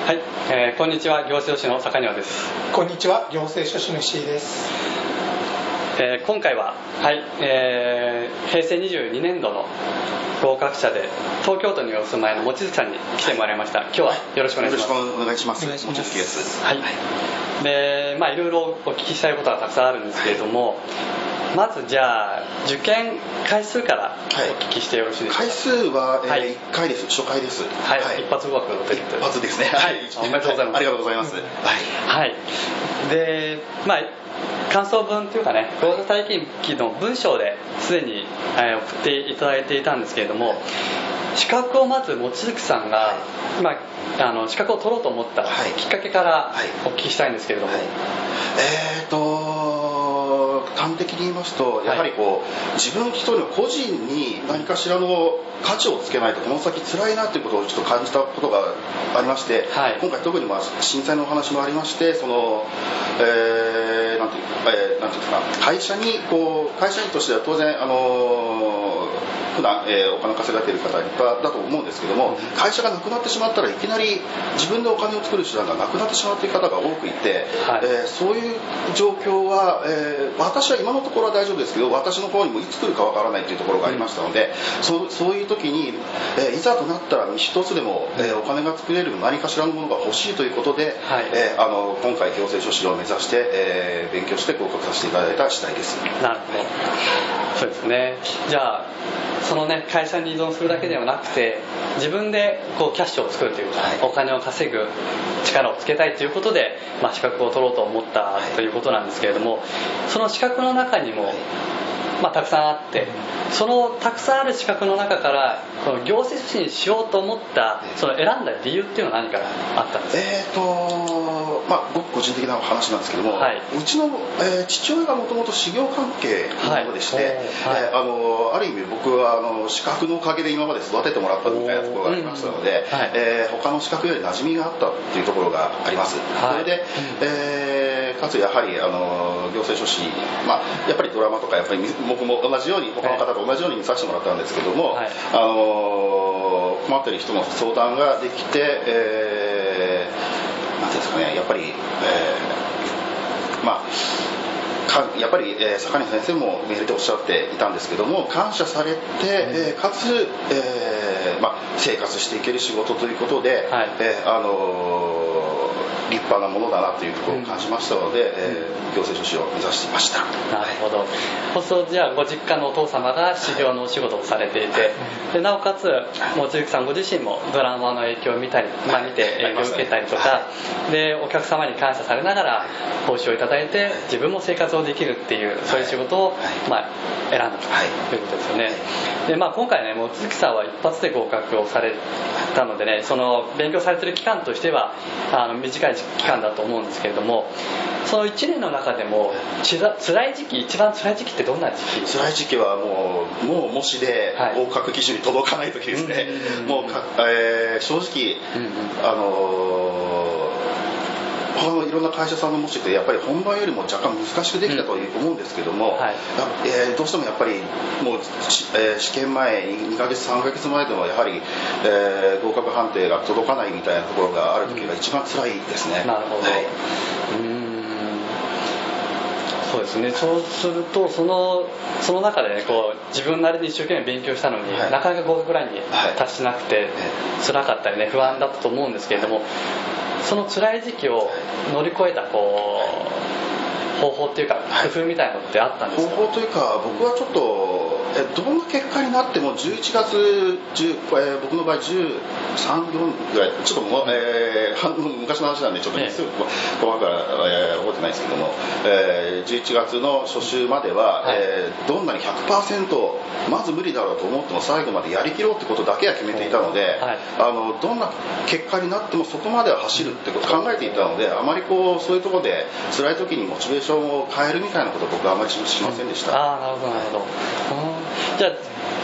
はい、こんにちは、行政書士の坂庭です。 こんにちは、行政書士の石井です。 今回は、平成22年度の合格者で東京都にお住まいの望月さんに来てもらいました。今日はよろしくお願いします。 よろしくお願いします。望月です。 はい。で、いろいろお聞きしたいことはたくさんあるんですけれども、まずじゃあ受験回数からお聞きしてよろしいですか。 回数は、1回です。初回です。 はい。一発合格の時一発ですね。 はい。おめでとうございます。 ありがとうございます。 はい。で、感想文というかね、合格体験記の文章ですでに送っていただいていたんですけれども、資格をまず望月さんが、資格を取ろうと思ったきっかけからお聞きしたいんですけれども。 端的に言いますと、やはり自分一人の個人に何かしらの価値をつけないとこの先辛いなということをちょっと感じたことがありまして、今回特に震災のお話もありまして、そのなんていうんですか、会社員としては当然普段、お金稼がれている方だと思うんですけども、会社がなくなってしまったらいきなり自分でお金を作る手段がなくなってしまっている方が多くいて、そういう状況は、私は今のところは大丈夫ですけど、私の方にもいつ来るかわからないというところがありましたので、そういう時に、いざとなったら一つでも、お金が作れる何かしらのものが欲しいということで、今回行政書士を目指して、勉強して合格させていただいた次第です。 なるほど。そうですね。じゃあそのね、会社に依存するだけではなくて、自分でキャッシュを作るというか、お金を稼ぐ力をつけたいということで、資格を取ろうと思ったということなんですけれども、その資格の中にも、たくさんあって、そのたくさんある資格の中からこの行政書士にしようと思ったその選んだ理由っていうのは何かあったんですか。 ごく個人的な話なんですけども、うちの、父親がもともと修行関係のものでして、ある意味僕は資格のおかげで今まで育ててもらったみたいなところがありましたので、他の資格より馴染みがあったっていうところがあります。それで、かつやはり行政書士、やっぱりドラマとかやっぱり僕も同じように他の方と同じように見させてもらったんですけども、困っている人の相談ができて、なんていうんですかね、やっぱり、やっぱり、坂根先生もメールでおっしゃっていたんですけども、感謝されて、かつ、生活していける仕事ということで、立派なものだなということを感じましたので、行政書士を目指していました。 なるほど。そうするとじゃあご実家のお父様が修行のお仕事をされていて、でなおかつ望月さんご自身もドラマの影響を見て影響を受けたりとか、でお客様に感謝されながら報酬をいただいて自分も生活をできるっていう、そういう仕事を選んだということですよね。で今回ね、望月さんは一発で合格をされたのでね、その勉強されている期間としては短い期間だと思うんですけれども、その1年の中でも辛い時期、一番辛い時期ってどんな時期？ 辛い時期はもう模試で合格基準に届かない時ですね。もう正直、他のいろんな会社さんの模試ってやっぱり本番よりも若干難しくできたと思うんですけども、どうしてもやっぱりもう、試験前2ヶ月3ヶ月前でもやはり、合格判定が届かないみたいなところがある時が一番辛いですね。 なるほど。そうですね。そうするとその中でね、自分なりに一生懸命勉強したのに、なかなか合格ラインに達しなくて、辛かったりね、不安だったと思うんですけれども、その辛い時期を乗り越えた方法っていうか工夫みたいなのってあったんですか？ 方法というか、僕はちょっとどんな結果になっても11月僕の場合13、4ぐらい、ちょっと昔の話なんでちょっとすぐ細かく覚えてないですけども、11月の初週までは、どんなに 100% まず無理だろうと思っても最後までやりきろうってことだけは決めていたので、どんな結果になってもそこまでは走るってことを考えていたので、あまりそういうところで辛い時にモチベーションを変えるみたいなことを僕はあまりしませんでした。 なるほどなるほど。じゃあ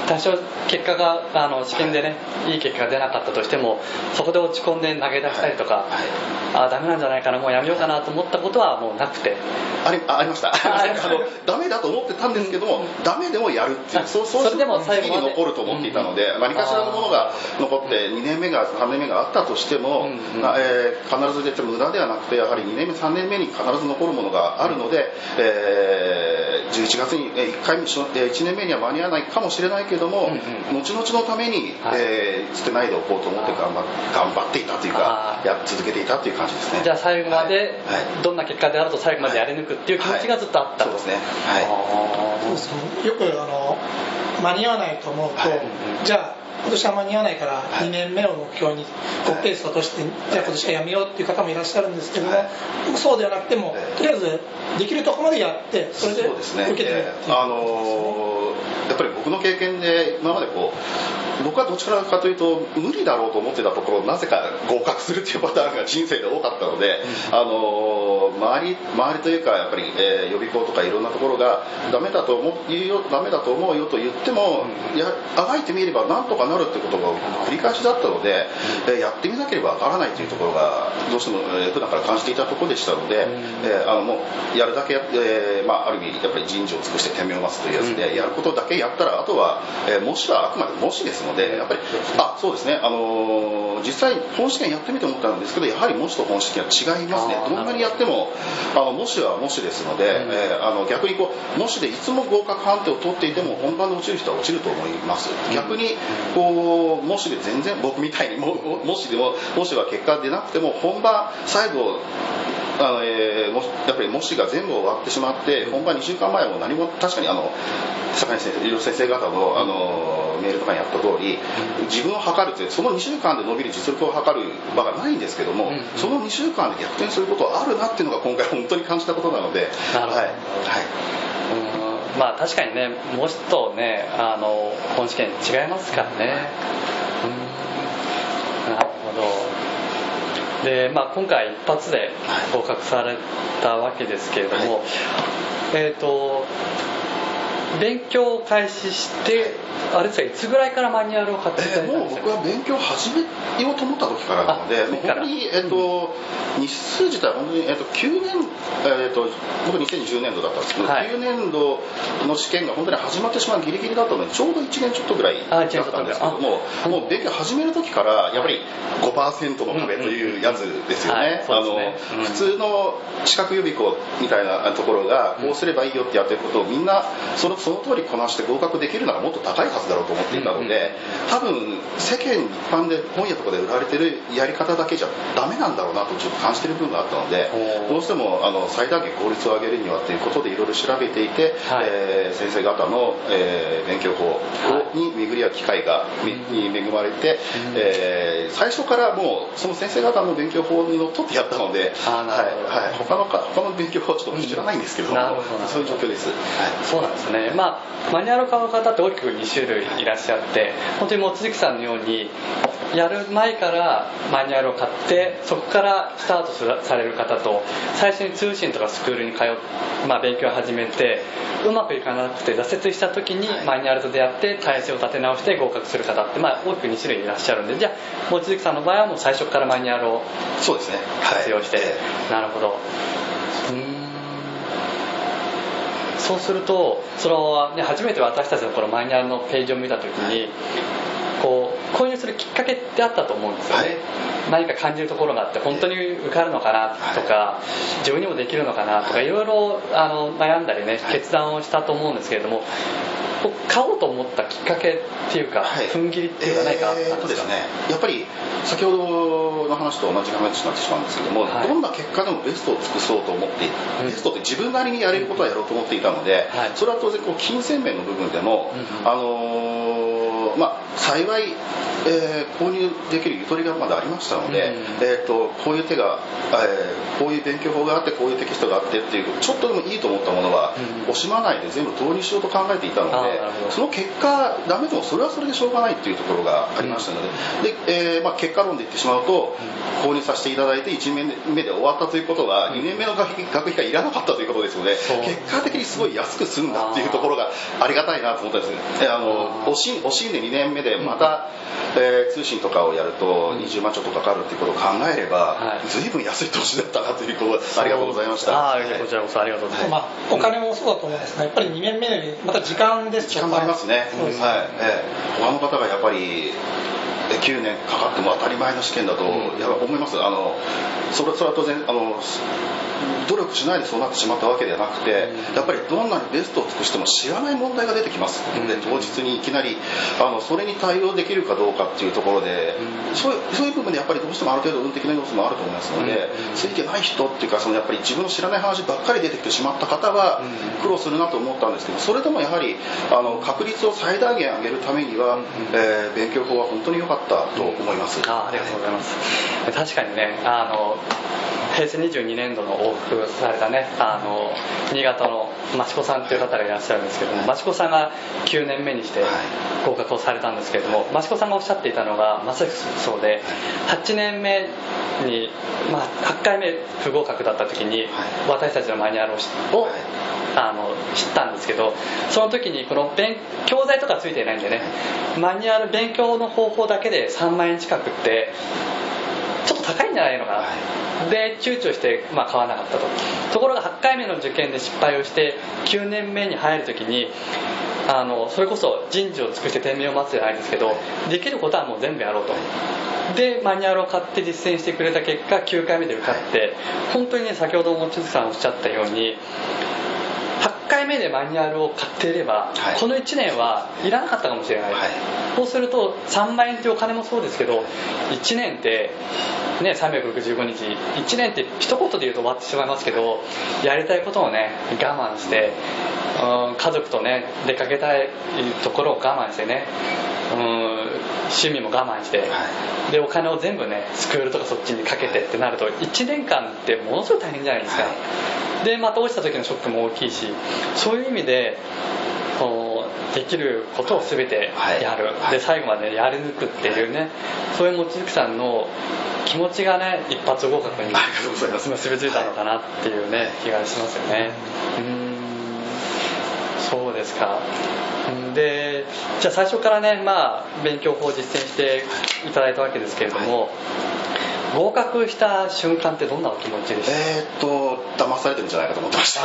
多少結果が試験でねいい結果が出なかったとしてもそこで落ち込んで投げ出したりとか、ダメなんじゃないかなもうやめようかなと思ったことはもうなくてありましたダメだと思ってたんですけども、ダメでもやるっていうそうそれでも最後まで次に残ると思っていたので、何かしらのものが残って2年目が3年目があったとしても、必ず出て無駄ではなくてやはり2年目3年目に必ず残るものがあるので、11月に1回目1年目には間に合わないかもしれないけども、後々のために、捨てないでおこうと思って頑張っていたというか続けていたという感じですね。 じゃあ最後まで、どんな結果であると最後までやり抜くっていう気持ちがずっとあった、 そうですね、 よく間に合わないと思うと、じゃあ今年は間に合わないから2年目を目標にペースを落としてじゃあ今年はやめようっていう方もいらっしゃるんですけども、そうではなくてもとりあえずできるところまでやってそれで受けてみるっていう、 やっぱり僕の経験で今まで僕はどちらかというと無理だろうと思ってたところなぜか合格するっていうパターンが人生で多かったので、周りというかやっぱり、予備校とかいろんなところがダメだと思うよと言ってもあがいてみればなんとかなるってことが繰り返しだったので、やってみなければわからないというところがどうしても普段から感じていたところでしたので、もうやるだけある意味やっぱり人事を尽くして天命を待つというやつで、やることだけやったらあとは、模試はあくまで模試ですので、やっぱりそうですね、実際本試験やってみて思ったんですけど、やはり模試と本試験は違いますね。どんなにやっても模試は模試ですので、逆に模試でいつも合格判定を取っていても本番で落ちる人は落ちると思います。逆に模試で全然僕みたいに模試は結果出なくても本番最後やっぱり模試が全部終わってしまって本番2週間前も何も確かに坂井先生、医療先生方のメールとかにあった通り、自分を測るってその2週間で伸びる実力を測る場がないんですけども、その2週間で逆転することはあるなっていうのが今回本当に感じたことなので。 なるほど、確かにね模試とね本試験違いますからね。なるほど。で今回一発で合格されたわけですけれども、勉強を開始してあれですか、いつぐらいからマニュアルを買っていただいたんですか？ もう僕は勉強を始めようと思った時からなので、もう本当に、日数自体は本当に、9年、僕2010年度だったんですけど、9年度の試験が本当に始まってしまうギリギリだったのでちょうど1年ちょっとぐらいだったんですけども、もう勉強始める時からやっぱり 5% の壁というやつですよね。普通の資格予備校みたいなところがこうすればいいよってやってることをみんなその通りこなして合格できるならもっと高いはずだろうと思っていたので、多分世間一般で本屋とかで売られてるやり方だけじゃダメなんだろうなとちょっと感じてる部分があったので、どうしても最大限効率を上げるにはということでいろいろ調べていて、先生方の、勉強法に巡り合う機会に恵まれて、最初からもうその先生方の勉強法にのっとってやったので、他の勉強法はちょっと知らないんですけども、そういう状況です。 そうなんですね。マニュアルを買う方って大きく2種類いらっしゃって、本当に望月さんのようにやる前からマニュアルを買ってそこからスタートされる方と、最初に通信とかスクールに通って、勉強を始めてうまくいかなくて挫折した時にマニュアルと出会って体制を立て直して合格する方って大きく2種類いらっしゃるんで、じゃあ望月さんの場合はもう最初からマニュアルを活用して、なるほど。そうすると初めて私たちのこのマニュアルのページを見た時に購入するきっかけってあったと思うんですよね。何か感じるところがあって本当に受かるのかなとか、自分にもできるのかなとかいろいろ悩んだりね決断をしたと思うんですけれども、買おうと思ったきっかけっていうか、踏ん切りっていうか何かあったんですか？ やっぱり先ほどの話と同じ話になってしまうんですけども、どんな結果でもベストを尽くそうと思って、ベストって自分なりにやれることはやろうと思っていたので、それは当然金銭面の部分でも、幸い購入できるゆとりがまだありましたので、こういう手が、こういう勉強法があってこういうテキストがあってっていうちょっとでもいいと思ったものは、惜しまないで全部導入しようと考えていたので、その結果ダメでもそれはそれでしょうがないっていうところがありましたので、結果論で言ってしまうと購入させていただいて1年目で終わったということは2年目の学費がいらなかったということですので、結果的にすごい安く済んだっていうところがありがたいなと思ったんですね。惜しんで2年目でまた、通信とかをやると20万ちょっとかかるっていうことを考えれば、随分安い投資だったなということでありがとうございました。 こちらこそありがとうございます。 お金もそうだと思うんですが、やっぱり2年目にまた時間ですとか時間もありますね。他の方がやっぱり9年かかっても当たり前の試験だと思います。それは当然努力しないでそうなってしまったわけではなくて、やっぱりどんなにベストを尽くしても知らない問題が出てきますので、当日にいきなりそれに対応できるかどうかっていうところで、そういう部分でやっぱりどうしてもある程度運的な要素もあると思いますので、ついてない人っていうかやっぱり自分の知らない話ばっかり出てきてしまった方は苦労するなと思ったんですけど、それでもやはり確率を最大限上げるためには、勉強法は本当に良かったと思います。 ありがとうございます。確かにね、平成22年度の往復されたね、新潟の益子さんという方がいらっしゃるんですけども、益子さんが9年目にして合格をされたんですけれども、益子さんがおっしゃっていたのがまさしくそうで、8年目に、8回目不合格だった時に私たちのマニュアルを知ったんですけど、その時にこの教材とかついていないんでね、マニュアル勉強の方法だけで3万円近くってちょっと高いんじゃないのかなで躊躇して買わなかったところが8回目の受験で失敗をして9年目に入る時にそれこそ人事を尽くして天命を待つじゃないですけど、できることはもう全部やろうとでマニュアルを買って実践してくれた結果9回目で受かって、本当にね、先ほど望月さんおっしゃったように8回目でマニュアルを買っていれば、この1年はいらなかったかもしれない、そうすると3万円というお金もそうですけど、1年ってね、365日、1年って一言で言うと終わってしまいますけど、やりたいことをね我慢して、家族とね出かけたいところを我慢してね、趣味も我慢して、でお金を全部ねスクールとかそっちにかけてってなると1年間ってものすごい大変じゃないですか。でまた落ちた時のショックも大きいし、そういう意味でできることを全てやる、で最後までやり抜くっていうね、そういう望月さんの気持ちがね一発合格に結びついたのかなっていうね気がしますよね。そうですか。でじゃあ最初からね、勉強法を実践していただいたわけですけれども、合格した瞬間ってどんなお気持ちでした？ 騙されてるんじゃないかと思ってました。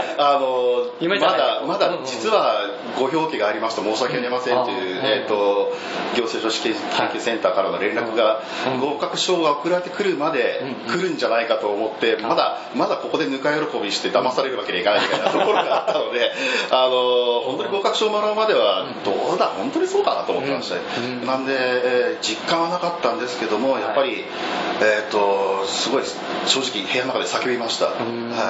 まだ実はご表記がありますと申し訳ありませんという、行政書士研究センターからの連絡が、合格証が送られてくるまで来るんじゃないかと思って、まだここでぬか喜びして騙されるわけにはいかないみたいなところがあったので、本当に合格証をもらうまではどうだ本当にそうかなと思ってました。なんで、実感はなかったんですけども、やっぱりすごい正直部屋の中で叫びました。って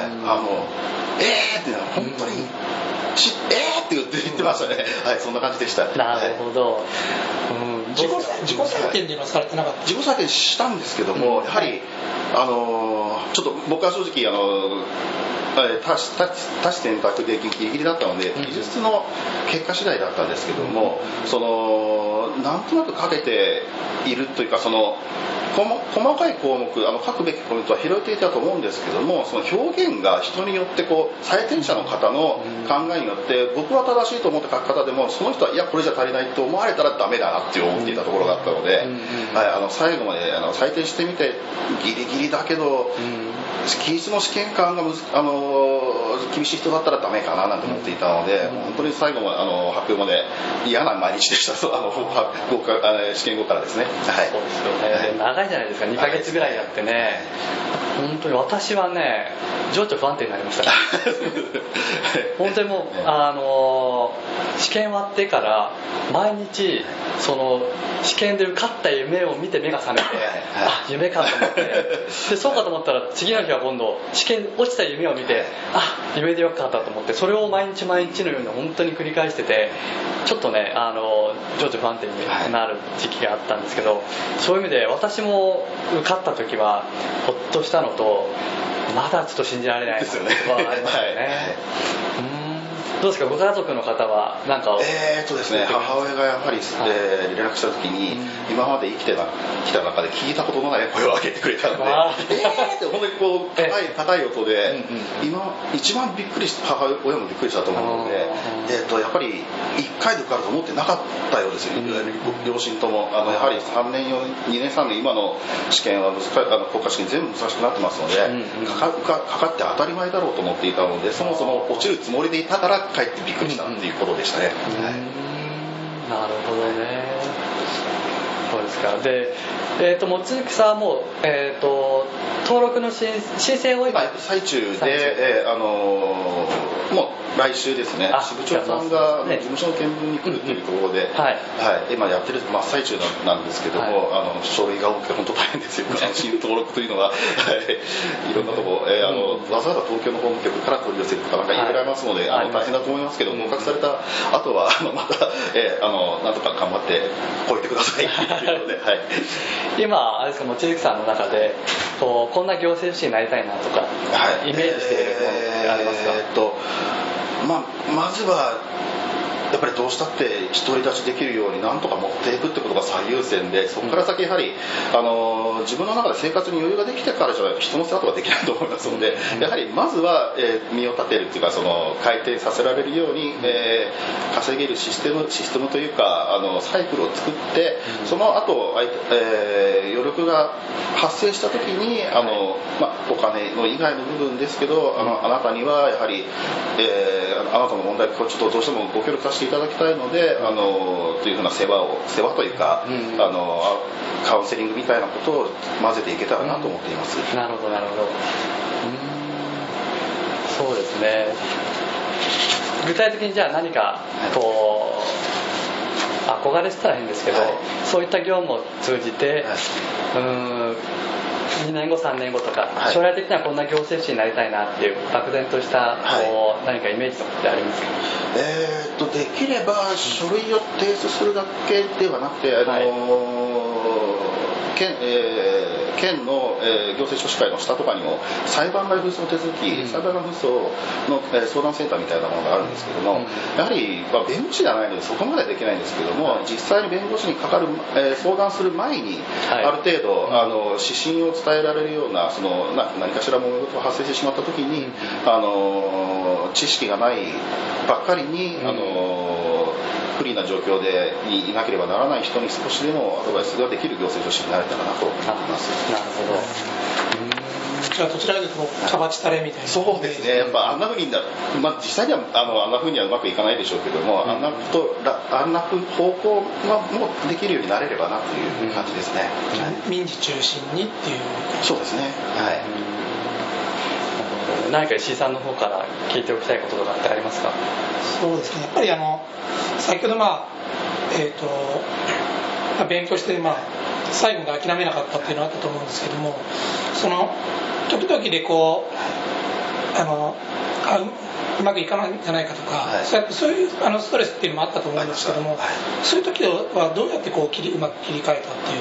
本当にって言ってましたね。そんな感じでした。 なるほど。 自己採点っていうのはされてなかった？ 自己採点したんですけども、やはりちょっと僕は正直多種選択でギリギリだったので、技術の結果次第だったんですけども、なんとなくかけているというか、細かい項目、書くべきポイントは拾えていたと思うんですけども、その表現が人によって採点者の方の考えによって、僕は正しいと思って書く方でも、その人はいやこれじゃ足りないと思われたらダメだなって思っていたところがあったので、最後まで採点してみてギリギリだけど、記述の試験官が厳しい人だったらダメかななんて思っていたので、本当に最後まで発表まで嫌な毎日でした。試験後からですね。 そうですよね。長長いじゃないですか。2ヶ月ぐらいやってね、本当に私はね情緒不安定になりました本当にもう試験終わってから毎日その試験で受かった夢を見て目が覚めてあ夢かと思ってでそうかと思ったら次の日は今度試験落ちた夢を見てあ夢でよかったと思って、それを毎日毎日のように本当に繰り返してて、ちょっとね情緒不安定になる時期があったんですけど、そういう意味で私も受かった時はほっとしたのと、まだちょっと信じられないですよね。はありますよね。どうですか、ご家族の方は何かですね、母親がやはり、連絡した時に、今まで生きてきた中で聞いたことのない声を上げてくれたのでって本当にこう高い音で、今一番びっくりした、母親もびっくりしたと思うので、やっぱり1回で受かると思ってなかったようですよ、両親とも。やはり2年3年今の試験は国家試験全部難しくなってますので、かかって当たり前だろうと思っていたので、そもそも落ちるつもりでいたから帰ってびっくりしたっていうことでしたね。 なるほどね。そうですか。で、望月さんも、登録の申請を今最中で、もう来週ですね、支部長さんが事務所の見分に来るというところで、今やってる真っ最中なんですけども、書類が多くて本当大変ですよ、新登録というのは。いろんなところ、わざわざ東京の法務局から取り寄せるとかなんかいろいろありますので、大変だと思いますけど、合格された後はまた、なんとか頑張って超えてくださいということで。 今あれですか、望月さんの中でこんな行政書士になりたいなとか、イメージしているものってありますか？ まずはやっぱりどうしたって独り立ちできるようになんとか持っていくってことが最優先で、そこから先やはり自分の中で生活に余裕ができてからじゃないと人の世話とかできないと思いますので、やはりまずは身を立てるっていうか、その回転させられるように稼げるシステムというかサイクルを作って、その後余力が発生した時にお金の以外の部分ですけど、あなたにはやはりあなたの問題これちょっとどうしてもご協力させていただきたいのでというふうな世話というか、カウンセリングみたいなことを混ぜていけたらなと思っています。 なるほどなるほど。そうですね。具体的にじゃあ何かこう憧れてたら変ですけど、そういった業務を通じて、2年後3年後とか、将来的にはこんな行政士になりたいなっていう漠然とした何かイメージとかってありますか？ できれば書類を提出するだけではなくて、県の行政書士会の下とかにも裁判外紛争手続き、裁判外紛争の相談センターみたいなものがあるんですけども、やはり弁護士ではないのでそこまではできないんですけども、実際に弁護士にかかる相談する前にある程度指針を伝えられるような何かしら物事が発生してしまった時に知識がないばっかりに不利な状況でいなければならない人に少しでもアドバイスができる行政書士になれたらなと思います。 なるほど。 じゃあどちらかというとかばちたれみたいな。 そうですね。やっぱあんな風に実際にはあんな風にはうまくいかないでしょうけども、あんな方向もできるようになれればなという感じですね。 民事中心にっていう。 そうですね。はい。 何か石井さんの方から聞いておきたいこととかってありますか？ そうですね。やっぱり先ほど勉強して最後まで諦めなかったっていうのがあったと思うんですけども、その時々でうまくいかないんじゃないかとか、そういうストレスっていうのもあったと思うんですけども、そういう時はどうやってうまく切り替えたっていう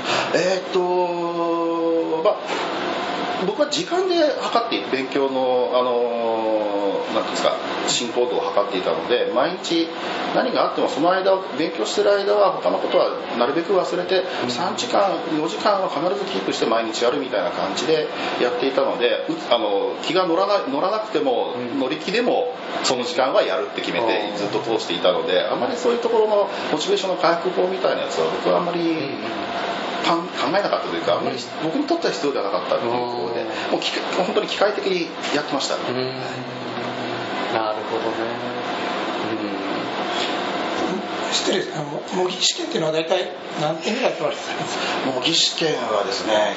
か。 僕は時間で測って勉強のなんていうんですか、進行度を測っていたので、毎日何があってもその間勉強している間は他のことはなるべく忘れて3時間4時間は必ずキープして毎日やるみたいな感じでやっていたので、気が乗らなくても乗り気でもその時間はやるって決めてずっと通していたので、あまりそういうところのモチベーションの回復法みたいなやつは僕はあんまり考えなかったというか、あんまり僕にとっては必要ではなかったというところで、もう本当に機械的にやってました。 なるほどね。 知ってる模擬試験っていうのは大体何点ぐらい取られてたんですか？ 模擬試験はですね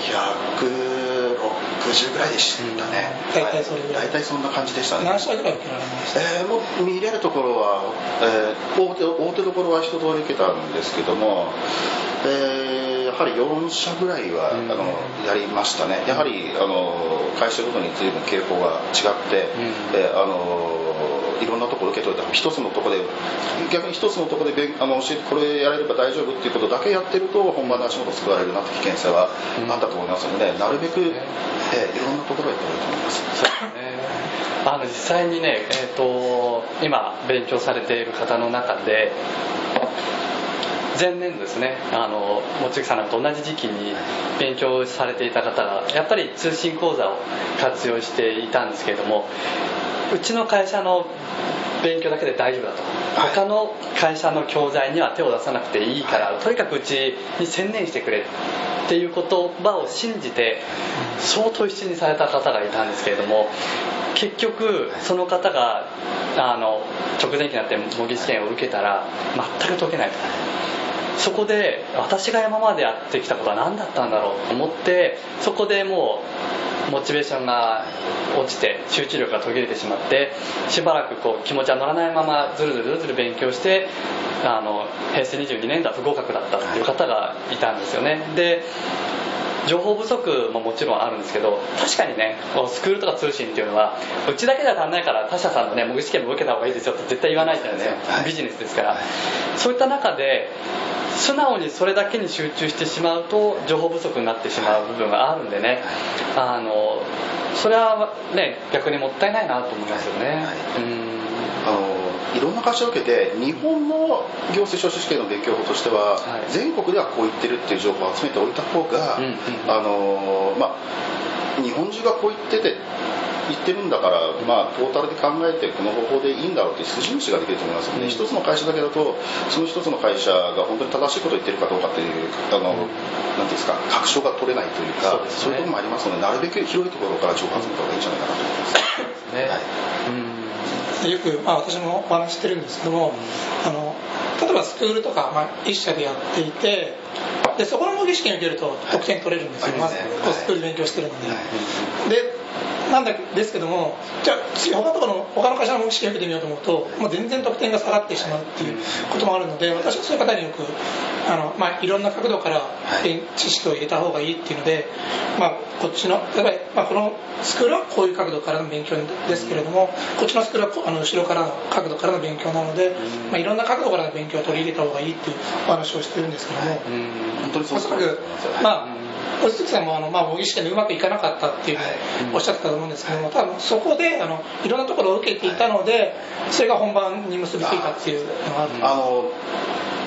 160ぐらいでしたね。 大体それぐらい、 大体そんな感じでしたね。 何社ぐらい受けられました？ もう見れるところは、大手どころは一通り受けたんですけども、やはり4社ぐらいはやりましたね。やはり会社ごとに随分傾向が違って、いろんなところ受けといた一つのところで逆に一つのところでこれやれれば大丈夫っていうことだけやってると本番で足元を救われるなって危険性はあったと思いますので、なるべく、いろんなところへ行った方がいいと思います。 そうですね。実際にね、今勉強されている方の中で前年度ですね、望月さんと同じ時期に勉強されていた方がやっぱり通信講座を活用していたんですけれども、うちの会社の勉強だけで大丈夫だと、他の会社の教材には手を出さなくていいから、とにかくうちに専念してくれっていう言葉を信じて相当必死にされた方がいたんですけれども、結局その方が直前期になって模擬試験を受けたら全く解けないと。そこで私が今までやってきたことは何だったんだろうと思って、そこでもうモチベーションが落ちて集中力が途切れてしまって、しばらく気持ちは乗らないままずるずる勉強して、平成22年度は不合格だったっていう方がいたんですよね。で情報不足ももちろんあるんですけど、確かにね、スクールとか通信っていうのはうちだけでは足んないから他社さんのね模擬試験も受けた方がいいですよって絶対言わないじゃないですか。ビジネスですから。そういった中で素直にそれだけに集中してしまうと情報不足になってしまう部分があるんでね、それはね逆にもったいないなと思いますよね。 いろんな会社を受けて日本の行政書士試験の勉強法としては、全国ではこう言ってるっていう情報を集めておいた方が、日本中がこう言ってるんだから、トータルで考えてこの方法でいいんだろうという筋道ができると思いますので、一つの会社だけだとその一つの会社が本当に正しいことを言ってるかどうかというなんていうんですか、確証が取れないというか、そういうところもありますので、なるべく広いところから情報を集めた方がいいんじゃないかなと思います。そうですね。 よく、私もお話してるんですけども、例えばスクールとか、一社でやっていて、でそこの模擬試験を受けると得点取れるんですよ、まずスクールで勉強してるので。なんですけども、じゃあ次他の会社の模擬試験を受けてみようと思うと、もう全然得点が下がってしまうっていうこともあるので、私はそういう方によくいろんな角度から知識を入れた方がいいっていうので、こっちの例えば、このスクールはこういう角度からの勉強ですけれども、こっちのスクールは後ろからの角度からの勉強なので、いろんな角度からの勉強を取り入れた方がいいっていうお話をしてるんですけども、 本当にそうですね。 望月さんも模擬試験でうまくいかなかったっていうふうにおっしゃってたと思うんですけども、多分そこでいろんなところを受けていたので、それが本番に結びついたっていうのがあるんです。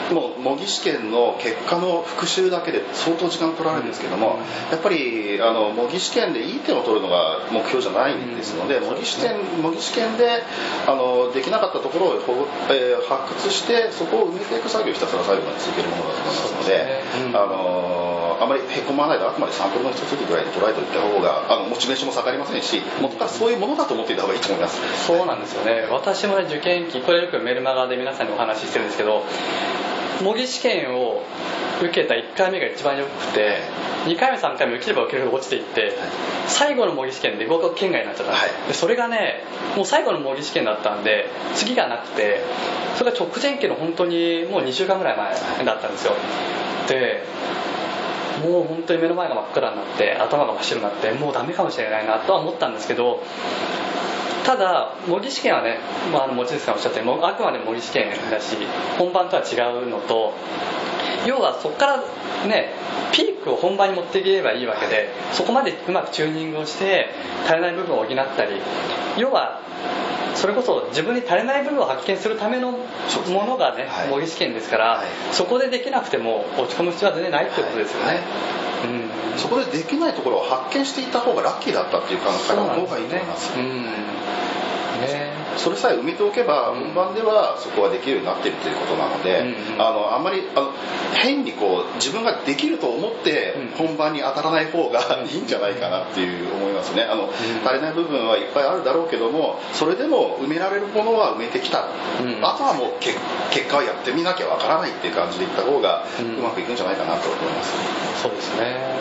もう模擬試験の結果の復習だけで相当時間取られるんですけども、やっぱり模擬試験でいい点を取るのが目標じゃないんですので、模擬試験でできなかったところを発掘してそこを埋めていく作業をひたすら最後まで続けるものだと思いますので、あまりへこまないであくまでサンプルの一つぐらいで捉えておいた方がモチベーションも下がりませんし、元からそういうものだと思っていた方がいいと思います。 そうなんですよね。私もね、受験期これよくメルマガで皆さんにお話ししてるんですけど、模擬試験を受けた1回目が一番よくて、2回目3回目受ければ受けるほど落ちていって、最後の模擬試験で合格圏外になっちゃったんです、でそれがね、もう最後の模擬試験だったんで次がなくて、それが直前期の本当にもう2週間ぐらい前だったんですよ。でもう本当に目の前が真っ暗になって頭が真っ白になって、もうダメかもしれないなとは思ったんですけど、ただ模擬試験はね、望月さんおっしゃったようにあくまで模擬試験だし本番とは違うのと、要はそこからねピークを本番に持っていければいいわけで、そこまでうまくチューニングをして足りない部分を補ったり、要はそれこそ自分に足りない部分を発見するためのものがね、模擬試験ですから、そこでできなくても落ち込む必要は全然ないってことですよね。 そこでできないところを発見していた方がラッキーだったっていう考え方の方がいいと思います。 ね。 それさえ埋めておけば本番ではそこはできるようになっているということなので、あんまり変に自分ができると思って本番に当たらない方がいいんじゃないかなっていう思いますね。足りない部分はいっぱいあるだろうけども、それでも埋められるものは埋めてきた、あとはもう結果はやってみなきゃわからないっていう感じでいった方がうまくいくんじゃないかなと思います。 そうですね。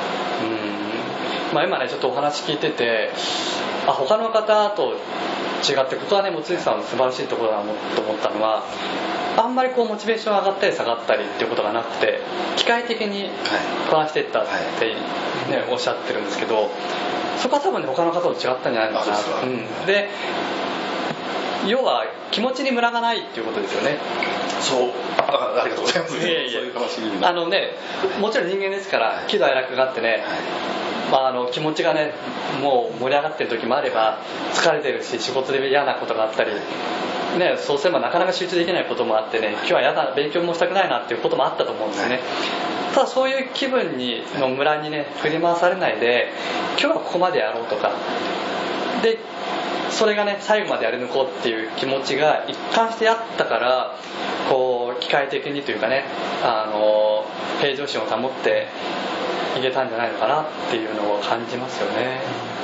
今ねちょっとお話聞いてて、他の方と違ってここはね望月さんの素晴らしいところだなと思ったのは、あんまりモチベーション上がったり下がったりっていうことがなくて、機械的にこなしていったって、おっしゃってるんですけど、そこは多分ね他の方と違ったんじゃないのかな。で要は気持ちにムラがないっていうことですよね。 そう、ありがとうございます。そういう話もちろん人間ですから喜怒哀楽があってね、気持ちがねもう盛り上がってる時もあれば、疲れてるし仕事で嫌なことがあったり、そうすればなかなか集中できないこともあってね、今日は嫌だ、勉強もしたくないなっていうこともあったと思うんですよね。ただそういう気分のムラにね振り回されないで、今日はここまでやろうとかで、それがね最後までやり抜こうっていう気持ちが一貫してあったから、機械的にというかね、平常心を保っていけたんじゃないのかなっていうのを感じますよね。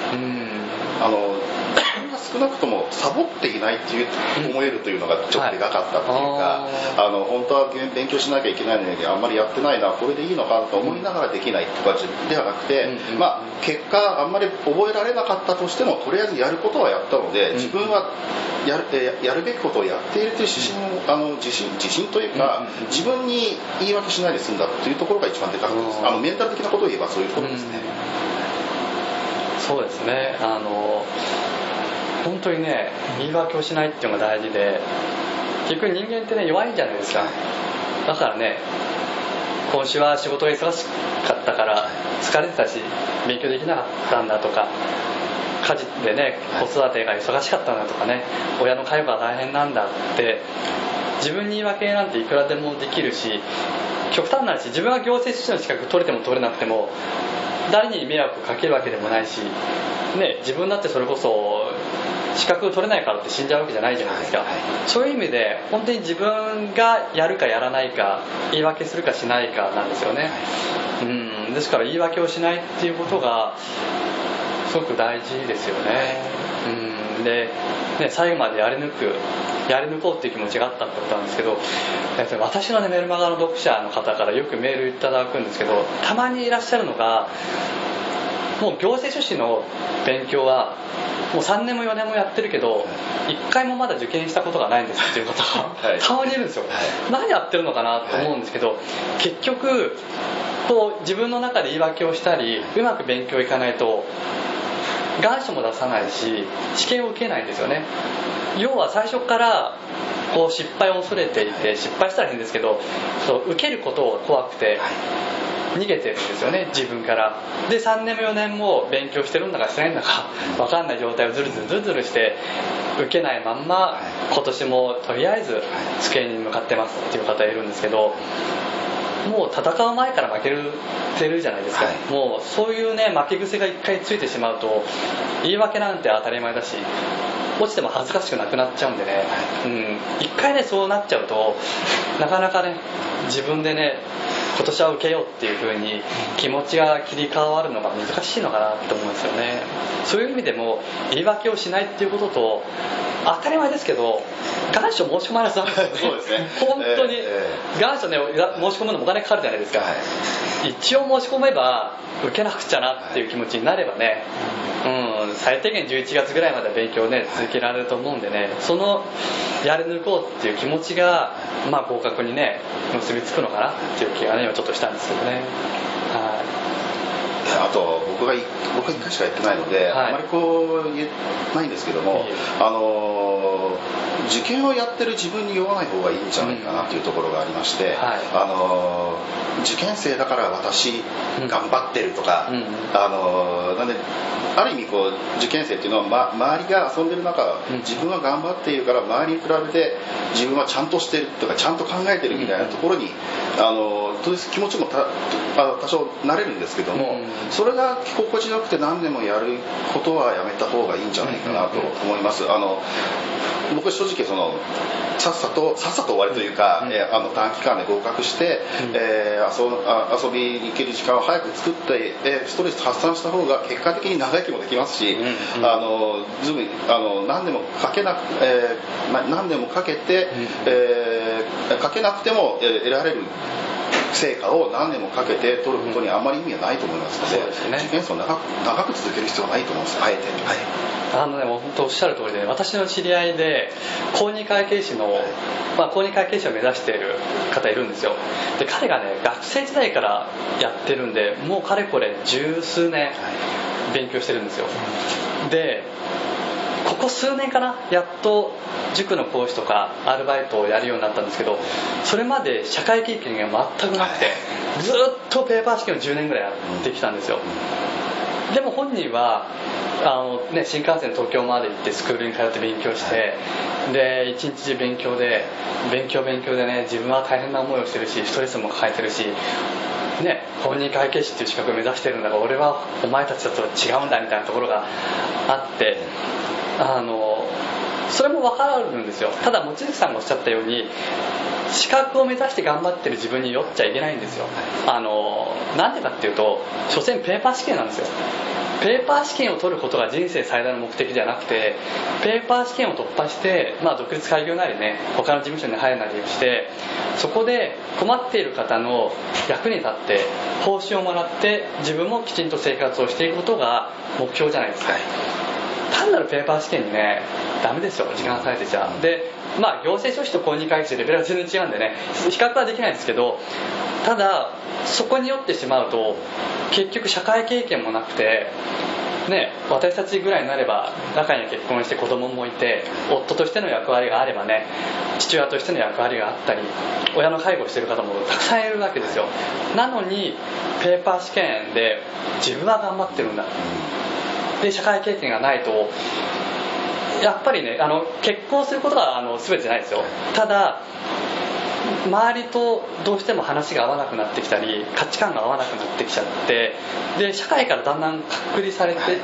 少なくともサボっていないっていう思えるというのがちょっとでかかったっていうか、本当は勉強しなきゃいけないのにあんまりやってないな、これでいいのかなと思いながらできないって感じではなくて、結果あんまり覚えられなかったとしてもとりあえずやることはやったので、自分はやるべきことをやっているという自信というか、自分に言い訳しないで済んだっていうところが一番でかかったです。メンタル的なことを言えばそういうことですね。 そうですね。本当にね言い訳をしないっていうのが大事で、結局人間ってね弱いんじゃないですか。だからね、今週は仕事が忙しかったから疲れてたし勉強できなかったんだとか、家事でね子育てが忙しかったんだとかね、親の介護が大変なんだって自分に言い訳なんていくらでもできるし、極端な話、自分が行政書士の資格取れても取れなくても誰に迷惑をかけるわけでもないし、自分だってそれこそ資格を取れないからって死んじゃうわけじゃないじゃないですか。そういう意味で本当に自分がやるかやらないか、言い訳するかしないかなんですよね。ですから言い訳をしないっていうことがすごく大事ですよね。で最後までやり抜こうっていう気持ちがあったってことなんですけど、私のメルマガの読者の方からよくメールいただくんですけど、たまにいらっしゃるのが、もう行政書士の勉強はもう3年も4年もやってるけど1回もまだ受験したことがないんですっていう方がたまにいるんですよ。何やってるのかなと思うんですけど、結局自分の中で言い訳をしたりうまく勉強いかないと願書も出さないし試験を受けないんですよね。要は最初から失敗を恐れていて、失敗したら変ですけど受けることが怖くて逃げてるんですよね、自分から。で3年も4年も勉強してるんだかしてないんだか分かんない状態をずるずるして受けないまんま、今年もとりあえず試験に向かってますっていう方いるんですけど、もう戦う前から負けてるじゃないですか。もうそういうね負け癖が一回ついてしまうと言い訳なんて当たり前だし落ちても恥ずかしくなくなっちゃうんでね、一回ねそうなっちゃうとなかなかね自分でね今年は受けようっていう風に気持ちが切り替わるのが難しいのかなと思うんですよね。そういう意味でも言い訳をしないっていうことと、当たり前ですけど願書申し込まれそうですよね。 そうですね。 本当に願書ね申し込むのもお金かかるじゃないですか。一応申し込めば受けなくちゃなっていう気持ちになればね、最低限11月ぐらいまで勉強ね続けられると思うんでね、そのやり抜こうっていう気持ちが合格にね結びつくのかなっていう気がねちょっとしたんですけどね。 あと僕は1回しかやってないので、あまり言えないんですけども、受験をやってる自分に酔わない方がいいんじゃないかなというところがありまして、受験生だから私頑張ってるとか、なんである意味こう受験生っていうのは、周りが遊んでる中、自分は頑張っているから周りに比べて自分はちゃんとしてるとかちゃんと考えてるみたいなところに、気持ちも多少慣れるんですけども、それが着心地よくて何年もやることはやめた方がいいんじゃないかなと思います。僕正直さっさと終わりというか、短期間で合格して、遊びに行ける時間を早く作って、ストレス発散した方が結果的に長生きもできますし、ずいぶん何年もかけて、かけなくても得られる成果を何年もかけて取ることにあまり意味はないと思いますので、受験生を長く続ける必要はないと思います。あえて、 でも本当おっしゃる通りで、私の知り合いで公認会計士の、公認会計士を目指している方いるんですよ。で彼がね、学生時代からやってるんで、もうかれこれ十数年勉強してるんですよ。でここ数年かな、やっと塾の講師とかアルバイトをやるようになったんですけど、それまで社会経験が全くなくて、ずっとペーパー試験を10年ぐらいやってきたんですよ。でも本人は新幹線東京まで行ってスクールに通って勉強して、で一日中勉強でね、自分は大変な思いをしてるし、ストレスも抱えてるしね、公認会計士っていう資格を目指してるんだが、俺はお前たちとは違うんだみたいなところがあって、それも分かるんですよ。ただ望月さんがおっしゃったように、資格を目指して頑張ってる自分に酔っちゃいけないんですよ。なんでかっていうと、所詮ペーパー試験なんですよ。ペーパー試験を取ることが人生最大の目的じゃなくて、ペーパー試験を突破して、独立開業なりね、他の事務所に入るなりして、そこで困っている方の役に立って報酬をもらって、自分もきちんと生活をしていくことが目標じゃないですか。単なるペーパー試験にね、ダメですよ、時間割いてちゃ。で行政書士と公認会計士レベルは全然違うんでね、比較はできないんですけど、ただそこに酔ってしまうと結局社会経験もなくてね、私たちぐらいになれば中には結婚して子供もいて、夫としての役割があればね、父親としての役割があったり、親の介護をしている方もたくさんいるわけですよ。なのにペーパー試験で自分は頑張ってるんだ、で社会経験がないとやっぱりね、結婚することが全てじゃないですよ。ただ周りとどうしても話が合わなくなってきたり、価値観が合わなくなってきちゃって、で社会からだんだん隔離されていって、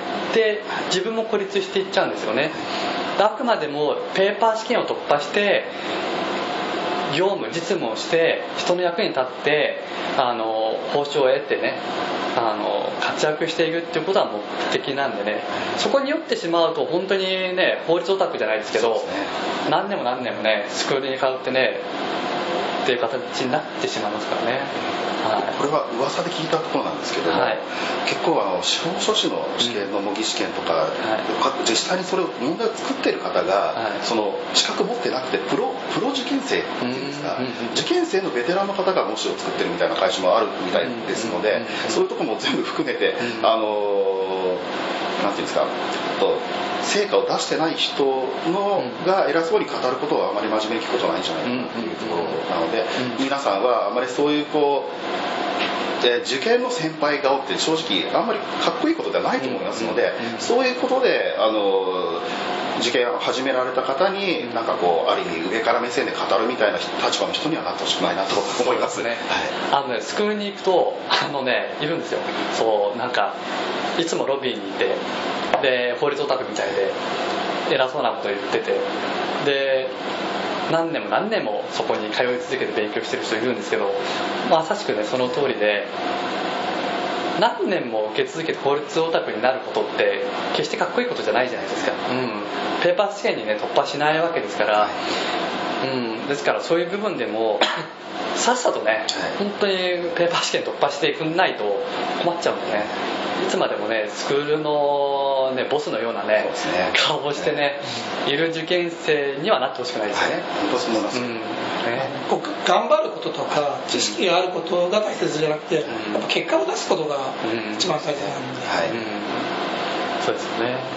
自分も孤立していっちゃうんですよね。あくまでもペーパー試験を突破して実務をして人の役に立って報酬を得てね、活躍していくっていうことは目的なんでね、そこに酔ってしまうと本当にね、法律オタクじゃないですけど、何年もねスクールに通ってねっていう形になってしまいますからね。 これは噂で聞いたところなんですけども、結構司法書士の試験の模擬試験とか、実際にそれを問題を作っている方が、その資格持ってなくてプロ受験生っていうんですか、受験生のベテランの方が模試を作ってるみたいな会社もあるみたいですので、そういうところも全部含めて、なんていうんですか、成果を出してない人が偉そうに語ることはあまり真面目に聞くことはないんじゃないかなというところなので、皆さんはあまりそういう受験の先輩顔って正直あんまりかっこいいことではないと思いますので、そういうことで受験を始められた方にある意味上から目線で語るみたいな立場の人にはなってほしくないなと思いますね。 スクールに行くといるんですよ。いつもロビーにいて、で法律オタクみたいで偉そうなことを言ってて、で何年もそこに通い続けて勉強してる人いるんですけど、まさしくねその通りで、何年も受け続けて法律オタクになることって決してかっこいいことじゃないじゃないですか。ペーパー試験にね突破しないわけですから、ですからそういう部分でもさっさとね、本当にペーパー試験突破していくんないと困っちゃうんでね、いつまでもねスクールの、ね、ボスのようなね顔をしてねいる受験生にはなってほしくないですよね。 本当そう思います。 頑張ることとか知識があることが大切じゃなくて、やっぱ結果を出すことが一番大切なので、 そうですよね。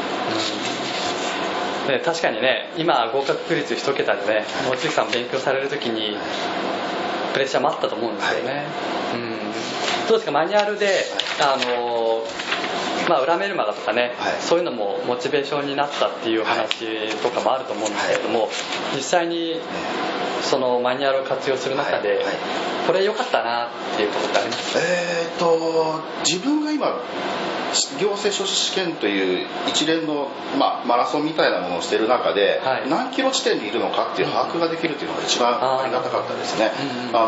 確かにね、今合格率1桁でね、望月さん勉強されるときにプレッシャーもあったと思うんですよね。どうですか、マニュアルで裏メルマガとかね、そういうのもモチベーションになったっていう話とかもあると思うんですけれども、実際にそのマニュアルを活用する中で、これ良かったなっていうところってありますか？ 自分が今行政書士試験という一連の、マラソンみたいなものをしている中で、何キロ地点にいるのかっていう把握ができるというのが一番ありがたかったですね。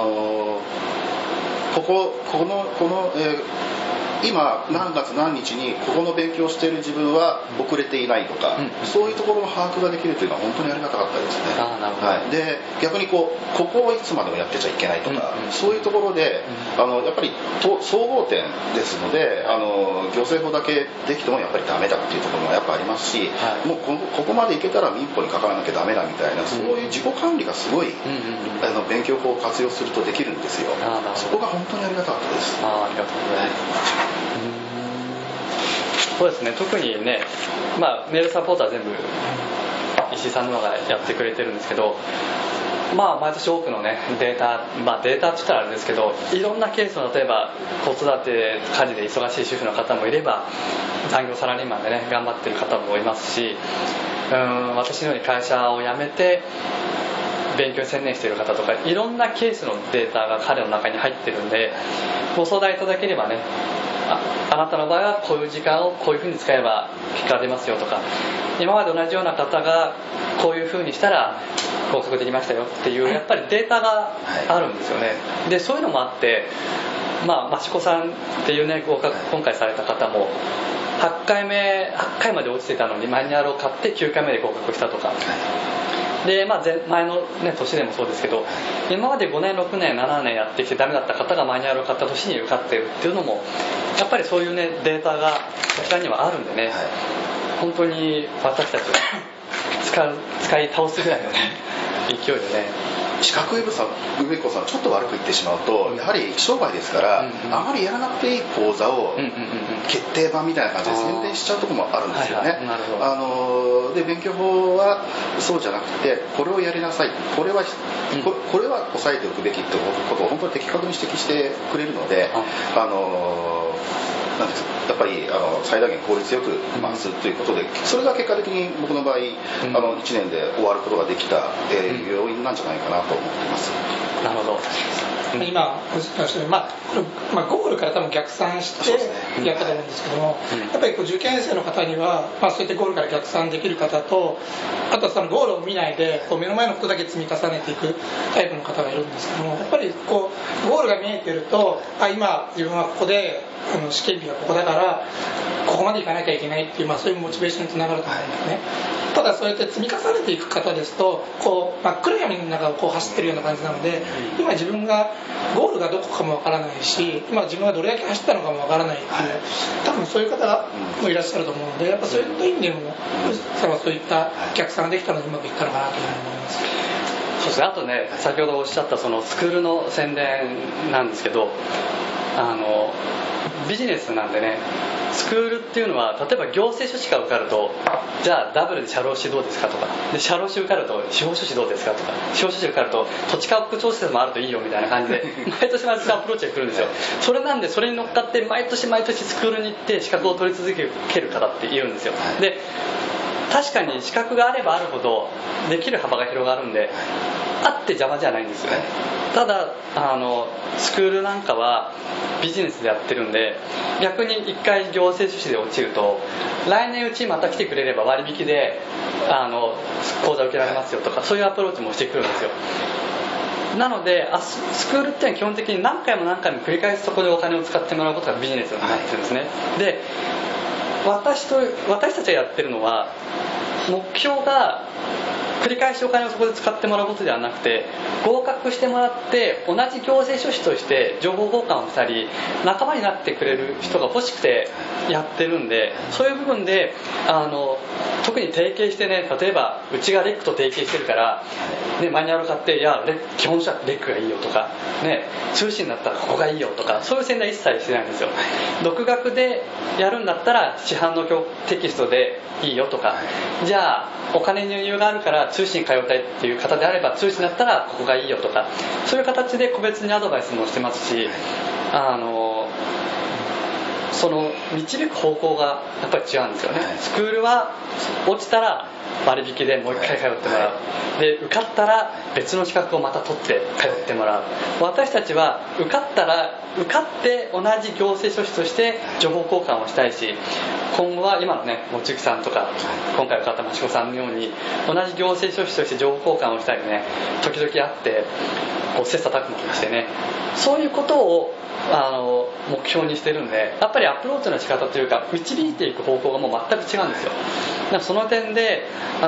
今何月何日にここの勉強をしている自分は遅れていないとか、そういうところの把握ができるというのは本当にありがたかったですね。で逆にここをいつまでもやってちゃいけないとか、そういうところでやっぱり総合点ですので、行政法だけできてもやっぱりダメだっていうところもやっぱありますし、もうここまでいけたら民法にかからなきゃダメだみたいな、そういう自己管理がすごい、勉強法を活用するとできるんですよ。そこが本当にありがたかったです。 ありがとうございます。そうですね、特にね、メールサポートは全部石井さんの方がやってくれてるんですけど、毎年多くのねデータって言ったらあれですけど、いろんなケースの、例えば子育て家事で忙しい主婦の方もいれば、残業サラリーマンでね頑張ってる方もいますし、私のように会社を辞めて勉強に専念している方とか、いろんなケースのデータが彼の中に入ってるんで、ご相談いただければね、あなたの場合はこういう時間をこういうふうに使えば結果が出ますよとか、今まで同じような方がこういうふうにしたら合格できましたよっていう、やっぱりデータがあるんですよね。でそういうのもあって、益子さんっていうね合格今回された方も8回まで落ちてたのにマニュアルを買って9回目で合格したとかで、前の、年でもそうですけど、今まで5年6年7年やってきてダメだった方がマニュアルを買った年に受かってるっていうのも、やっぱりそういうねデータがこちらにはあるんでね、本当に私たちは使い倒すぐらいのね勢いでね。 資格上子さんちょっと悪く言ってしまうと、やはり商売ですから、あまりやらなくていい講座を決定版みたいな感じで宣伝しちゃうところもあるんですよね。で勉強法はそうじゃなくて、これをやりなさい、これは押さえておくべきってことを本当に的確に指摘してくれるので、なんですやっぱり最大限効率よく回すということで、それが結果的に僕の場合、1年で終わることができた要因なんじゃないかなと思っています。 なるほど。 今ゴールから多分逆算してやったと思うんですけども、やっぱり受験生の方には、そういったゴールから逆算できる方と、あとはそのゴールを見ないで目の前のことだけ積み重ねていくタイプの方がいるんですけども、やっぱりゴールが見えてると、今自分はここで試験日がここだからここまで行かなきゃいけないっていう、そういうモチベーションにつながると思うんですね。ただそうやって積み重ねていく方ですと、真っ暗闇の中を走ってるような感じなので、今自分がゴールがどこかもわからないし、今自分がどれだけ走ったのかもわからないっていう、多分そういう方もいらっしゃると思うので、やっぱそういった意味でもそういった逆算ができたのでうまくいったのかなというふうに思います。 そうですね。あとね、先ほどおっしゃったそのスクールの宣伝なんですけど、ビジネスなんでね、スクールっていうのは、例えば行政書士が受かると、じゃあダブルで社労士どうですかとか、で社労士受かると司法書士どうですかとか、司法書士受かると土地価格調整もあるといいよみたいな感じで毎年アプローチが来るんですよ。それなんで、それに乗っかって毎年スクールに行って資格を取り続ける方っているんですよ。で確かに資格があればあるほどできる幅が広がるんで、あって邪魔じゃないんですよね。ただスクールなんかはビジネスでやってるんで、逆に1回行政書士で落ちると来年うちまた来てくれれば割引で講座受けられますよとか、そういうアプローチもしてくるんですよ。なのでスクールっていうのは基本的に何回も繰り返しそこでお金を使ってもらうことがビジネスになってるんですね。で私たちがやってるのは、目標が繰り返しお金をそこで使ってもらうことではなくて、合格してもらって同じ行政書士として情報交換をしたり仲間になってくれる人が欲しくてやってるんで、そういう部分で特に提携してね、例えばうちがレックと提携してるから、マニュアル買って、いや基本書はレックがいいよとか、通信だったらここがいいよとか、そういう宣伝は一切してないんですよ。独学でやるんだったら市販のテキストでいいよとか、じゃあお金に余裕があるから通信通いたいっていう方であれば通信だったらここがいいよとか、そういう形で個別にアドバイスもしてますし、 その導く方向がやっぱり違うんですよね。スクールは落ちたら割引でもう一回通ってもらう、で受かったら別の資格をまた取って通ってもらう。私たちは受かって同じ行政書士として情報交換をしたいし、今後は今のね望月さんとか今回受かった益子さんのように同じ行政書士として情報交換をしたいでね、時々会ってこう切磋琢磨してね、そういうことを目標にしてるんで、やっぱりアプローチの仕方というか導いていく方向がもう全く違うんですよ。だからその点で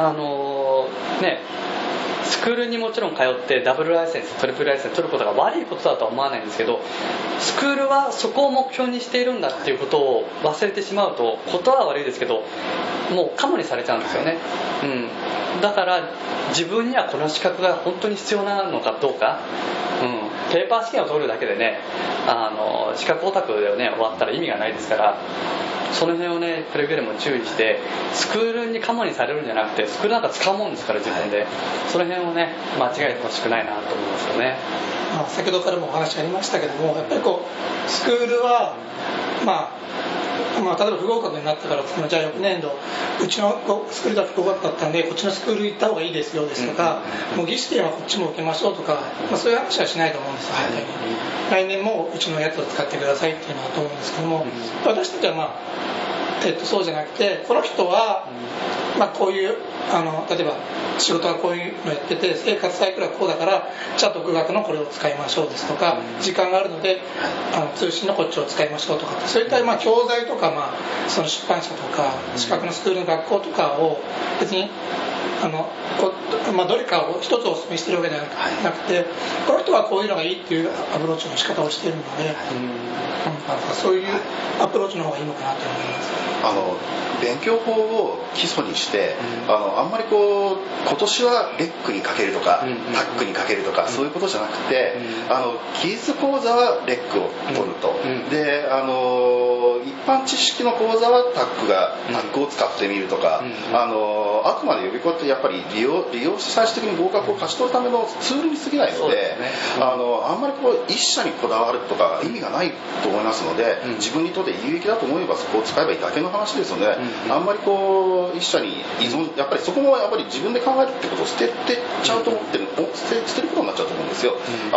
スクールにもちろん通ってダブルライセンストリプルライセンス取ることが悪いことだとは思わないんですけど、スクールはそこを目標にしているんだっていうことを忘れてしまうと、ことは悪いですけどもうカモにされちゃうんですよね。だから自分にはこの資格が本当に必要なのかどうか、ペーパー試験を取るだけでね資格オタクで、ね、終わったら意味がないですから、その辺をねくれぐれも注意して、スクールにカモにされるんじゃなくて、スクールなんか使うもんですから自分で、その辺をね間違えてほしくないなと思いますよね。 先ほどからもお話ありましたけども、やっぱりスクールは例えば不合格になったからじゃあ翌年度うちのスクールが不合格だったんでこっちのスクール行った方がいいですよですとか、もう技師点はこっちも受けましょうとか、そういう話はしないと思うんですよ、来年もうちのやつを使ってくださいっていうのはと思うんですけども、私たちはそうじゃなくて、この人はこういう例えば仕事はこういうのやってて生活サイクルはこうだから、じゃあ独学のこれを使いましょうですとか、時間があるので通信のこっちを使いましょうとか、そういった教材とかその出版社とか資格のスクールの学校とかを別にどれかを一つお勧めしてるわけじゃなくて、この人はこういうのがいいっていうアプローチの仕方をしているので、そういうアプローチの方がいいのかなと思います。 勉強法を基礎にして、あんまり今年はレックにかけるとか、タックにかけるとか、そういうことじゃなくて、技術講座はレックを取ると、で一般知識の講座はタックを使ってみるとか、あくまで予備校ってやっぱり利用して最終的に合格を勝ち取るためのツールに過ぎないので、あんまり一社にこだわるとか意味がないと思いますので、自分にとって有益だと思えばそこを使えばいいだけの話ですので、あんまり一社に依存、やっぱりそこもやっぱり自分で考えるってことを捨ててっちゃうと思ってる、捨てることになっちゃうと思うんですよ。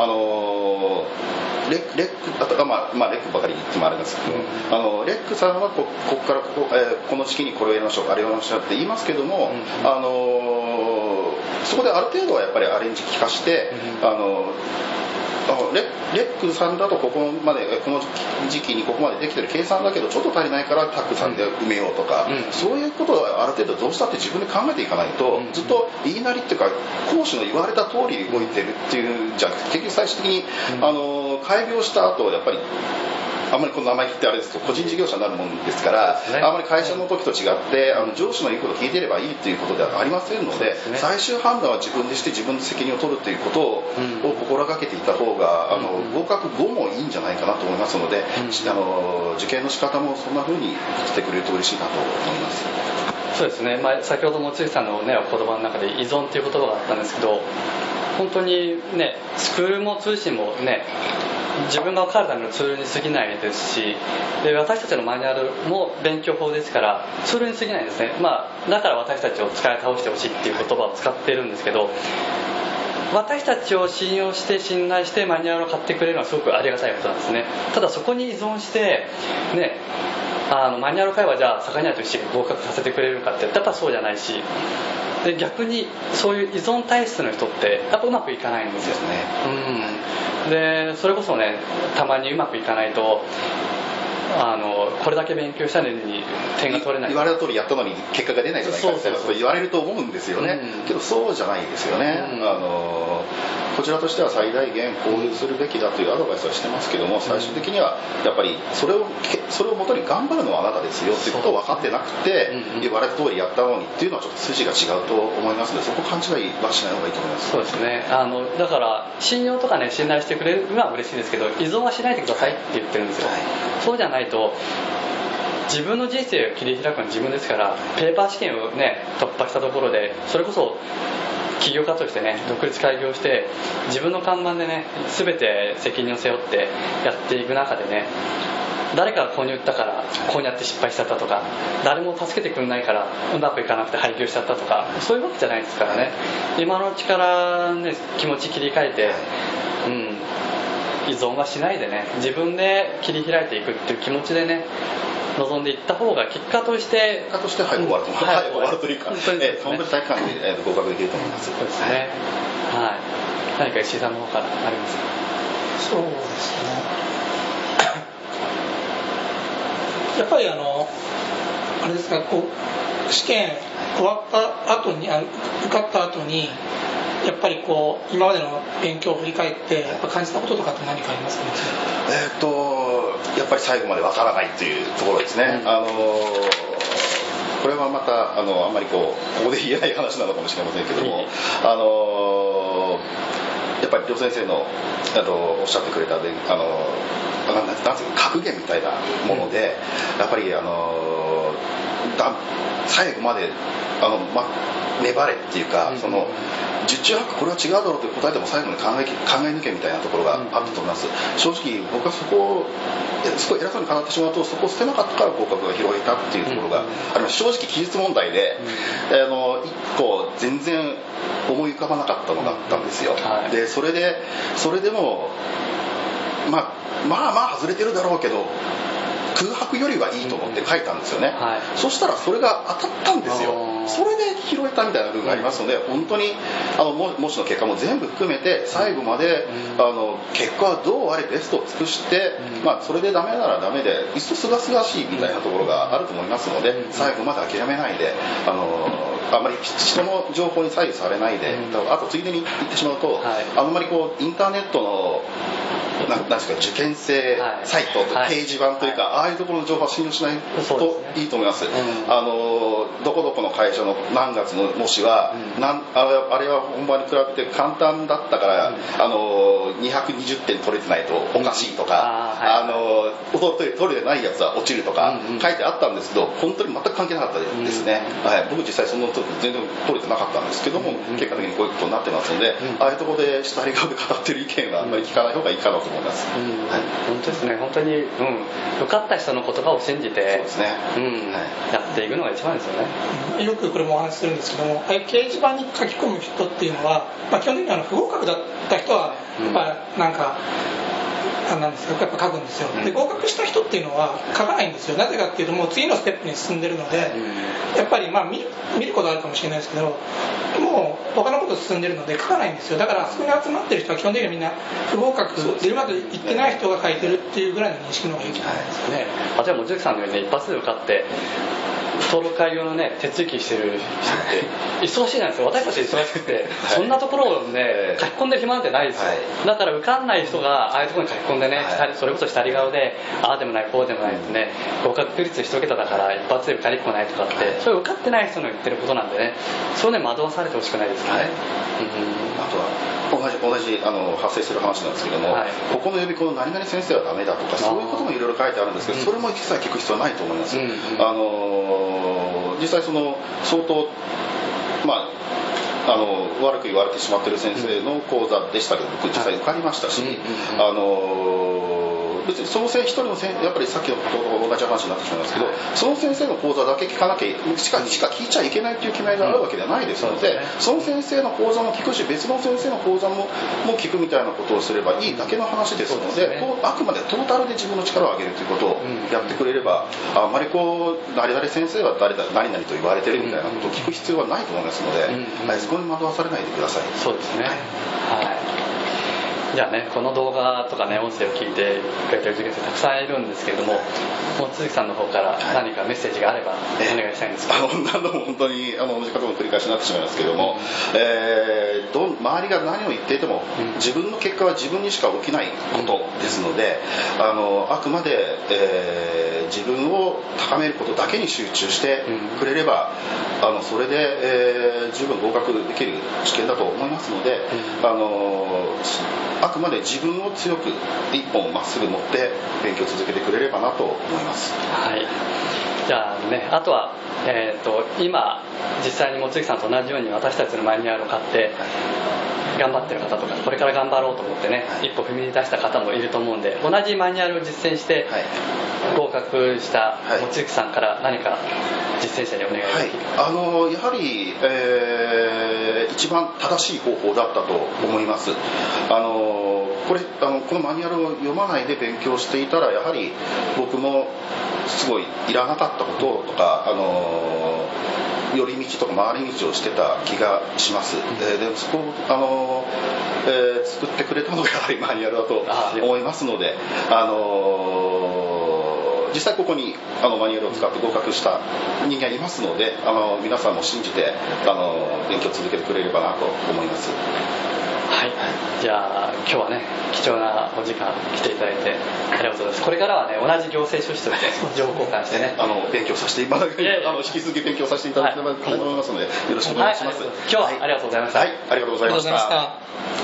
レックばかり言ってもあれですけど、レックさんはここからこの時期にこれをやりましょう、あれをやりましょうって言いますけども、そこである程度はやっぱりアレンジ効かして、レックさんだとこの時期にここまでできてる計算だけどちょっと足りないからタックさんで埋めようとか、そういうことはある程度どうしたって自分で考えていかないと、ずっと言いなりっていうか講師の言われた通り動いてるっていうんじゃ結局最終的に開業した後やっぱりあんまりこの生意気ってあれですと個人事業者になるもんですから、あんまり会社の時と違って上司の言うことを聞いていればいいということではありませんので、最終判断は自分でして自分で責任を取るということを心がけていた方が合格後もいいんじゃないかなと思いますので、受験の仕方もそんな風にしてくれると嬉しいなと思います。 そうですね、先ほど望月さんの、お言葉の中で依存という言葉があったんですけど、本当にねスクールも通信もね自分が分かるためのツールに過ぎないですし、で私たちのマニュアルも勉強法ですからツールに過ぎないんですね。だから私たちを使い倒してほしいっていう言葉を使っているんですけど、私たちを信用して信頼してマニュアルを買ってくれるのはすごくありがたいことなんですね。ただそこに依存してねマニュアル買えばじゃあ魚屋として合格させてくれるかってやっぱそうじゃないし、で逆にそういう依存体質の人ってやっぱうまくいかないんですよね。でそれこそねたまにうまくいかないとこれだけ勉強したのに点が取れない、 言われた通りやったのに結果が出ないじゃないかって言われると思うんですよね、けどそうじゃないですよね、こちらとしては最大限こうするべきだというアドバイスはしてますけども、最終的にはやっぱりそれをもとに頑張るのはあなたですよっていうことを分かってなくて、言われた通りやったのにっていうのはちょっと筋が違うと思いますので、そこ勘違いはしない方がいいと思います。 そうですね、だから信用とかね信頼してくれるのは嬉しいですけど、依存はしないでくださいって言ってるんですよ、そうじゃないと自分の人生を切り開くのは自分ですから、ペーパー試験をね突破したところでそれこそ起業家としてね独立開業して自分の看板でね全て責任を背負ってやっていく中でね、 誰かがこうに言ったからこうにやって失敗しちゃったとか、誰も助けてくれないからうまくいかなくて廃業しちゃったとか、そういうわけじゃないですからね。今のうちからね、気持ち切り替えて、依存はしないでね、自分で切り開いていくっていう気持ちでね、望んでいった方が結果として早く終わると思う、早く終わるというか、本当に体育館で合格できると思います。 そうですね。はい。何か石井さんの方からありますか？ そうですね。やっぱりあれですか、こう試験終わった後に受かった後にやっぱりこう今までの勉強を振り返ってやっぱ感じたこととかって何かありますかね？ やっぱり最後までわからないというところですね。これはまたあんまりここで言えない話なのかもしれませんけども、やっぱり両先生のおっしゃってくれたなんていう格言みたいなもので、やっぱり最後まで粘れっていうか、その十中八九これは違うだろうという答えでも最後に考え抜けみたいなところがあったと思います。正直僕はそこをすごい偉そうに語ってしまうと、そこを捨てなかったから合格が広げたっていうところがあります。正直記述問題で一個全然思い浮かばなかったのがあったんですよ。でそれでもまあ外れてるだろうけど空白よりはいいと思って書いたんですよね。そしたらそれが当たったんですよ。それで拾えたみたいな部分がありますので、本当に模試の結果も全部含めて最後まで結果はどうあれベストを尽くして、それでダメならダメでいっそすがすがしいみたいなところがあると思いますので、最後まで諦めないであんまり人の情報に左右されないで、あとついでに言ってしまうと、あんまりインターネットのなんですか、受験生サイト、掲示板というか、ああいうところの情報は信用しないといいと思います。どこどこの会社の何月の模試は、あれは本番に比べて簡単だったから220点取れてないとおかしいとか、取れてないやつは落ちるとか書いてあったんですけど、本当に全く関係なかったですね。僕実際その時全然取れてなかったんですけども、結果的にこういうことになってますので、ああいうところで下り顔で語ってる意見はあんまり聞かない方がいいかなと思います。 本当ですね。本当に、受かった人の言葉を信じて、そうですね、やっていくのが一番ですよね。 よくこれもお話しするんですけども、掲示板に書き込む人っていうのは、基本的に不合格だった人はやっぱなんかなんですか、やっぱ書くんですよ。で合格した人っていうのは書かないんですよ。なぜかっていうともう次のステップに進んでるので、やっぱり見ることあるかもしれないですけど、もう他のこと進んでるので書かないんですよ。だからあそこに集まってる人は基本的にみんな不合格でうまくいってない人が書いてるっていうぐらいの認識の方がいいんじゃないですかね。 じゃあ望月さんのように、一発で受かって登録開業のね手続きしてる人って忙しいなんですよ。私たち忙しくて、そんなところをね書き込んでる暇なんてないですよ。だから受かんない人がああいうところに書き込んでね、それこそ下り顔でああでもないこうでもないですね、合格率1桁だから一発で受かりっこないとかって、それ受かってない人の言ってることなんでね、そういうのに惑わされてほしくないですよね。 あとは同じ発生する話なんですけども、ここの予備校の何々先生はダメだとか、そういうこともいろいろ書いてあるんですけど、それも一切聞く必要はないと思います。実際相当悪く言われてしまっている先生の講座でしたけど、僕実際受かりましたし、別にその一人のやっぱりさっきのことと同じ話になってしまいますけど、その先生の講座だけ聞かなきゃしか聞いちゃいけないという決めがあるわけではないですので、その先生の講座も聞くし別の先生の講座も聞くみたいなことをすればいいだけの話ですので、あくまでトータルで自分の力を上げるということをやってくれれば、あまり誰々先生は何々と言われてるみたいなことを聞く必要はないと思いますので、そこに惑わされないでください。 そうですね。じゃあね、この動画とかね、音声を聞いてくれてる受験生たくさんいるんですけれども、もう都築さんの方から何かメッセージがあればお願いしたいんですけど。 何度も本当に同じことの繰り返しになってしまいますけれども、周りが何を言っていても、自分の結果は自分にしか起きないことですので、あくまで、自分を高めることだけに集中してくれれば、それで、十分合格できる試験だと思いますので、あくまで自分を強く一本まっすぐ持って勉強を続けてくれればなと思います。 はい。 じゃあね、あとは、今実際に望月さんと同じように私たちのマニュアルを買って頑張ってる方とか、これから頑張ろうと思ってね、一歩踏み出した方もいると思うんで、同じマニュアルを実践して合格した望月さんから何か実践者にお願いできる。 やはり、一番正しい方法だったと思います。このマニュアルを読まないで勉強していたら、やはり僕もすごいいらなかったこととか、寄り道とか回り道をしてた気がします。でもそこを作ってくれたのがやはりマニュアルだと思いますので、実際ここにマニュアルを使って合格した人間いますので、皆さんも信じて勉強を続けてくれればなと思います。 はい、じゃあ今日はね、貴重なお時間来ていただいてありがとうございます。これからはね、同じ行政書士として情報交換してね、 勉強させていただき、引き続き勉強させていただければと思いますので、よろしくお願いします。 今日はありがとうございました。 はい、ありがとうございました。